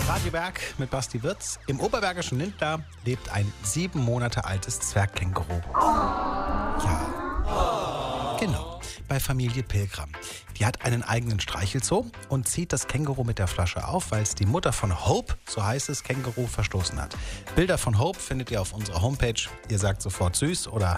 Radio Berg mit Basti Wirz. Im oberbergischen Lindlar lebt ein 7 Monate altes Zwergkänguru. Ja, genau. Bei Familie Pilgram. Die hat einen eigenen Streichelzoo und zieht das Känguru mit der Flasche auf, weil es die Mutter von Hope, so heißt es, Känguru, verstoßen hat. Bilder von Hope findet ihr auf unserer Homepage. Ihr sagt sofort süß oder...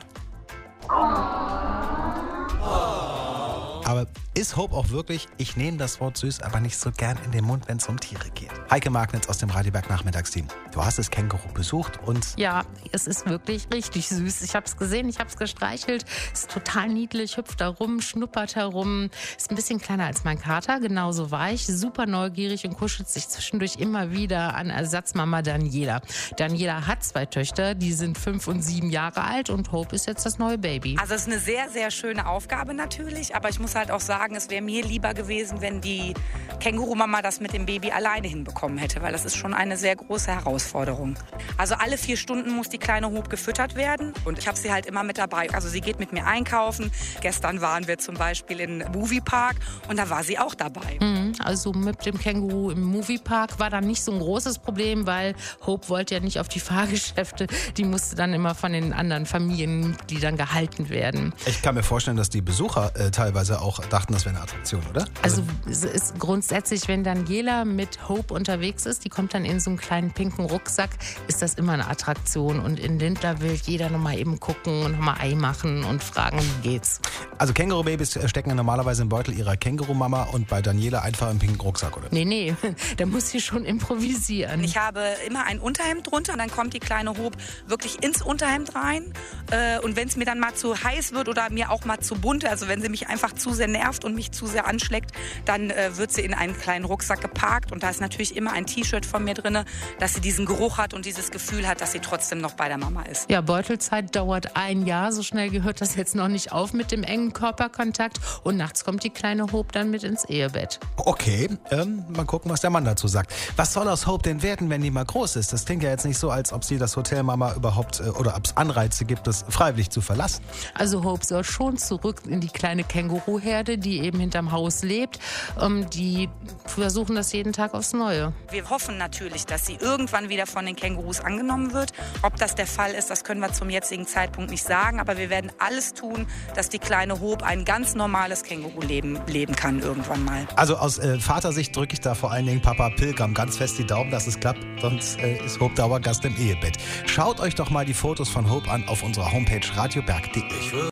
Aber ist Hope auch wirklich, ich nehme das Wort süß, aber nicht so gern in den Mund, wenn es um Tiere geht. Heike Magnitz aus dem Radio Berg Nachmittagsteam. Du hast das Känguru besucht und... Ja, es ist wirklich richtig süß. Ich habe es gesehen, ich habe es gestreichelt. Es ist total niedlich, hüpft da rum, schnuppert herum. Ist ein bisschen kleiner als mein Kater, genauso weich, super neugierig und kuschelt sich zwischendurch immer wieder an Ersatzmama Daniela. Daniela hat 2 Töchter, die sind 5 und 7 Jahre alt und Hope ist jetzt das neue Baby. Also es ist eine sehr, sehr schöne Aufgabe natürlich, aber ich muss halt auch sagen, es wäre mir lieber gewesen, wenn die Kängurumama das mit dem Baby alleine hinbekommen hätte, weil das ist schon eine sehr große Herausforderung. Also alle 4 Stunden muss die kleine Hope gefüttert werden und ich habe sie halt immer mit dabei. Also sie geht mit mir einkaufen. Gestern waren wir zum Beispiel im Moviepark und da war sie auch dabei. Also mit dem Känguru im Moviepark war dann nicht so ein großes Problem, weil Hope wollte ja nicht auf die Fahrgeschäfte. Die musste dann immer von den anderen Familienmitgliedern gehalten werden. Ich kann mir vorstellen, dass die Besucher teilweise auch dachten, das wäre eine Attraktion, oder? Also es ist grundsätzlich, wenn Daniela mit Hope unterwegs ist, die kommt dann in so einen kleinen pinken Rucksack, ist das immer eine Attraktion. Und in Lindlar will jeder nochmal eben gucken und nochmal Ei machen und fragen, wie geht's. Also Kängurubabys stecken ja normalerweise im Beutel ihrer Kängurumama und bei Daniela einfach im pinken Rucksack, oder? Nee, da muss sie schon improvisieren. Ich habe immer ein Unterhemd drunter und dann kommt die kleine Hope wirklich ins Unterhemd rein. Und wenn es mir dann mal zu heiß wird oder mir auch mal zu bunt, also wenn sie mich einfach zu sehr nervt und mich zu sehr anschleckt, dann wird sie in einen kleinen Rucksack geparkt und da ist natürlich immer ein T-Shirt von mir drin, dass sie diesen Geruch hat und dieses Gefühl hat, dass sie trotzdem noch bei der Mama ist. Ja, Beutelzeit dauert 1 Jahr, so schnell gehört das jetzt noch nicht auf mit dem engen Körperkontakt und nachts kommt die kleine Hope dann mit ins Ehebett. Okay, mal gucken, was der Mann dazu sagt. Was soll aus Hope denn werden, wenn die mal groß ist? Das klingt ja jetzt nicht so, als ob sie das Hotel Mama überhaupt oder ob es Anreize gibt, das freiwillig zu verlassen. Also Hope soll schon zurück in die kleine Känguruherde, die eben hinterm Haus lebt. Die versuchen das jeden Tag aufs Neue. Wir hoffen natürlich, dass sie irgendwann wieder von den Kängurus angenommen wird. Ob das der Fall ist, das können wir zum jetzigen Zeitpunkt nicht sagen. Aber wir werden alles tun, dass die kleine Hope ein ganz normales Känguruleben leben kann irgendwann mal. Also aus Vatersicht drücke ich da vor allen Dingen Papa Pilgram ganz fest die Daumen, dass es klappt. Sonst ist Hope Dauergast im Ehebett. Schaut euch doch mal die Fotos von Hope an auf unserer Homepage radioberg.de.